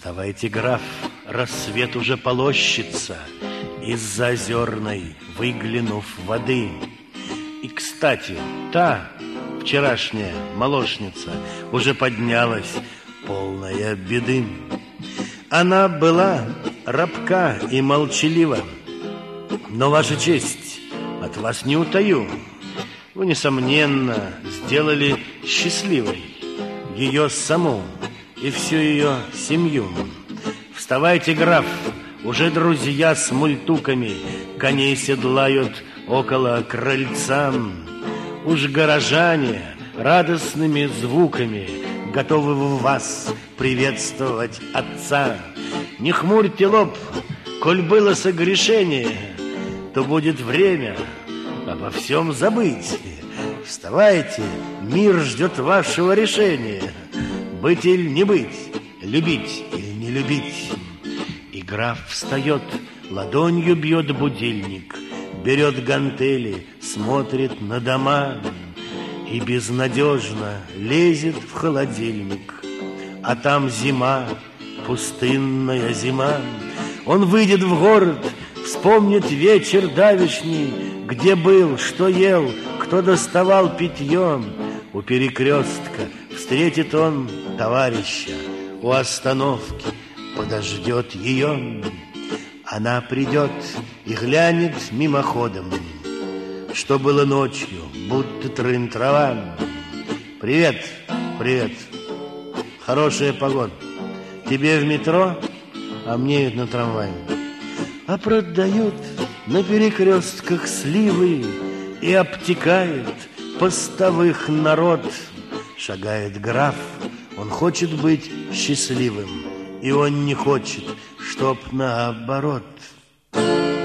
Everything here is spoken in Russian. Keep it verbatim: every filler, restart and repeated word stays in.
Вставайте, граф, рассвет уже полощется из-за озерной, выглянув воды. И, кстати, та вчерашняя молочница уже поднялась, полная беды. Она была рабка и молчалива, но, ваша честь, от вас не утаю, вы, несомненно, сделали счастливой ее саму и всю ее семью. Вставайте, граф, уже друзья с мультуками коней седлают около крыльца. Уж горожане радостными звуками готовы в вас приветствовать отца. Не хмурьте лоб, коль было согрешение, то будет время обо всем забыть. Вставайте, мир ждет вашего решения. Быть или не быть, любить или не любить. И граф встает, ладонью бьет будильник, берет гантели, смотрит на дома и безнадежно лезет в холодильник. А там зима, пустынная зима. Он выйдет в город, вспомнит вечер давешний, где был, что ел, кто доставал питьем. У перекрестка встретит он товарища, у остановки подождет ее. Она придет и глянет мимоходом, что было ночью, будто трын-трава. Привет, привет, хорошая погода. Тебе в метро, а мне на трамвае. А продают на перекрестках сливы и обтекает постовых народ. Шагает граф, он хочет быть счастливым, и он не хочет, чтоб наоборот.